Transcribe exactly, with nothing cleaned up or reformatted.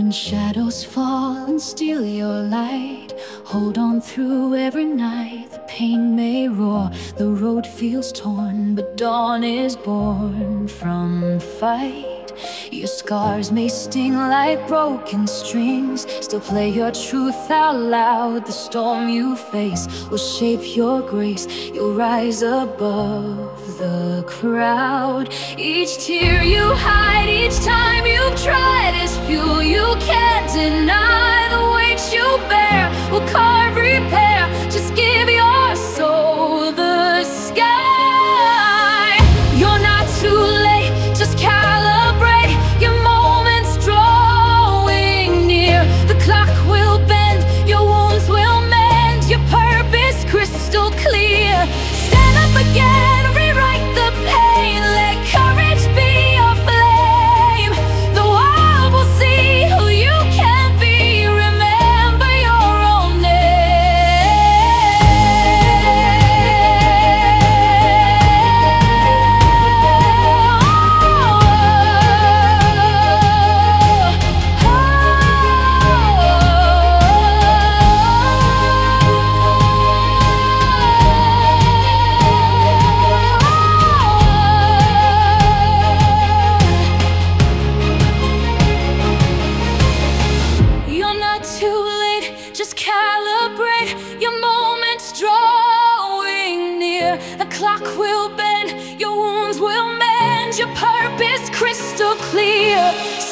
When shadows fall and steal your light, hold on through every night. The pain may roar, the road feels torn, but dawn is born from fight. Your scars may sting like broken strings, still play your truth out loud. The storm you face will shape your grace. You'll rise above the crowd. Each tear you hide, each time you've tried is fuel you can't deny. The weight you bear will carve repair. Just give your soul the sky. You're not too late, just calibrate. Your moment's drawing near. The clock will bend, your wounds will mend. Your purpose crystal clear. Stand up again, rewrite the pain. Let courage be your flame. The world will see who you can be. Remember your own too late, just calibrate. Your moment's drawing near. The clock will bend, your wounds will mend. Your purpose crystal clear.